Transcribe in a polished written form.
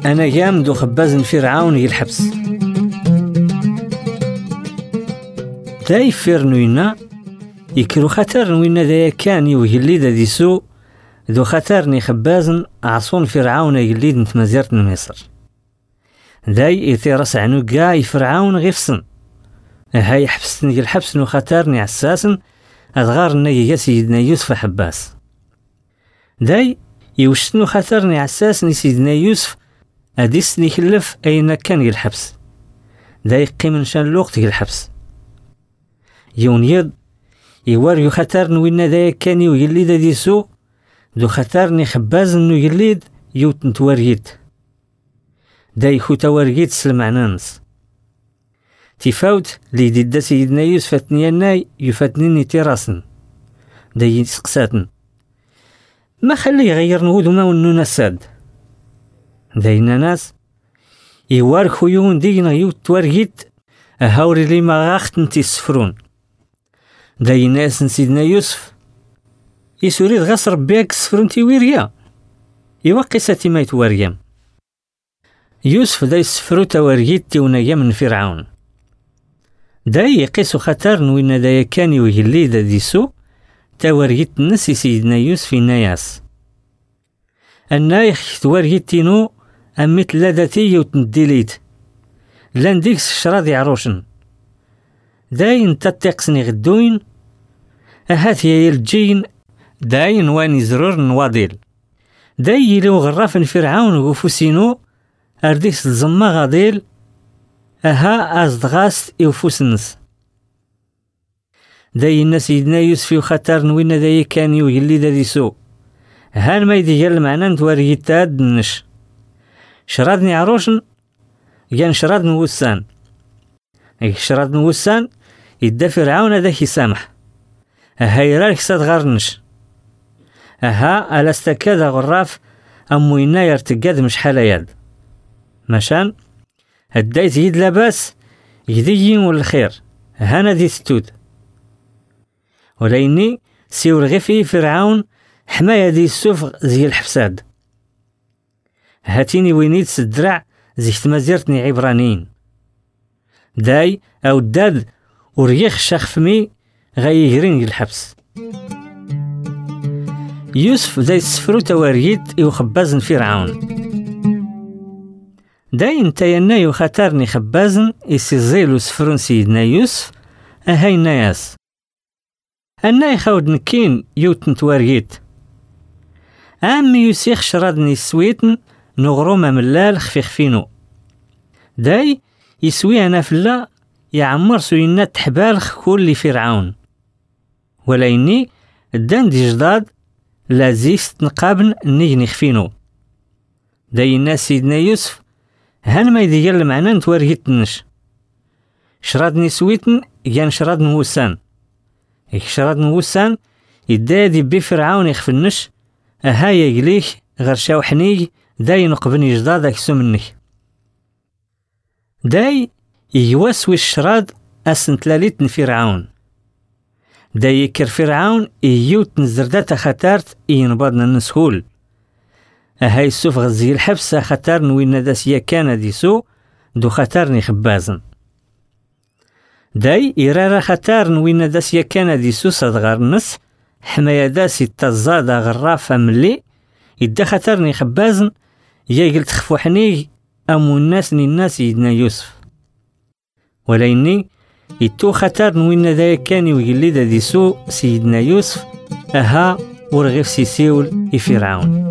أنا جامد وخباز فرعون يلحبس. داي فير نوينا يكرو خطر نوينا دايا كان يوهلي دا ديسو ذو خطرني خبازن عصون فرعون يليد نتمازيرت مصر. داي يثيرس عنو قاي فرعون غفصن هاي حبستني الحبس نو خطرني عساسن أدغار نيجي سيدنا يوسف حباس. داي يوشتنو خطرني عساسني سيدنا يوسف أديسني كلف أين كان الحبس. داي قيمن شان الوقت الحبس يونيض يواريو خطرن وين داي كان يليد ديسو ذو خطرني خباز نو يليد يوت نتوريد. داي خو توريد سلمعنانس تفاوت لي ديدا سيدنا يوسف فتنيناي يفتنيني تيراسن. داي سقساتن ما خلي يغير نهود ما ونو نساد. داينا ناس يوار خيون دينا يوت توريد هاوري لي ما غاخت نتي السفرون. داي ناس سيدنا يوسف يسوريد غصر بيك سفرون تيويريا يوقي ساتي ما يتوريام. يوسف داي سفرو توريد تيونايا من فرعون. داي يقيسو خطر نوين دايا كان يوهلي دا ديسو توريد نسي سيدنا يوسف في ناياس. النايخ توريد تينو أميت لادتي يوتنديليد لان ديكس شراضي عروشن. داي نتاتيقسني غدوين أهات يا الجين داي نواني زرور نواضيل. داي يلو غراف فرعون وفوسينو أرديس الزما غاديل أها أزدغاس يوفوسنس. داي سيدنا يوسف وخطر نوين داي كان يوهلي دا ديسو هان ما يديال معنا نتوريتاد نش شرادني عروشن يان شراد نوسان. شراد نوسان يدا فرعون داك يسامح هاي رالك ساد غارنش أها ألاستكاد غراف أموينا يرتقاد مش حالا مشان هدايت يد لاباس يديين والخير هانا دي ستود. وليني سيور غفي فرعون حماية دي السوف زي الحفساد. هاتيني وينيد سدرع زي تمازيرتني عبرانيين. داي أو داد وريخ شخفمي غيهرين الحبس. يوسف داي سفرو تواريد يخبازن فرعون. داي انتينا يخطرني خبازن يسيزيلو سفرون سيدنا يوسف أهاي ناياس. أنا يخاود نكين يوتن تواريد أمي يوسيخ شرادني سويتن نغروما ملال خفيخفينو. داي يسوي أنا فلا يعمر سوينات حبالخ كل فرعون. وليني الدان دي جداد لازيس نقابن نيجني خفينو. داي الناس سيدنا يوسف هان ما يديال معنا نتوريتنش شرادني سويتن يان شراد نوسان. شراد نوسان يدادي بفرعون يخفنش أهايا يليك غير شاوحني داي نقبني جداد أكسو منك. داي يواسوي الشراد أسن تلاليتن فرعون. داي يكر فرعون يوت نزردات خطارت ينبضنا نسهول. أهاي السوف غزي الحبس خطار نوين داسيا كان ديسو دو خطارني خبازن. داي إرارة خطار نوين داسيا كان ديسو صدغار نس حمايا داسي تزادا غرافة ملي يدا خطرني خبازن يا قلت خفوحني أمو الناس الناس يدنا يوسف. وليني يتو خطر نوين دايا كان يوغلي دا ديسو سيدنا يوسف أها ورغيف سيسيول يفرعون.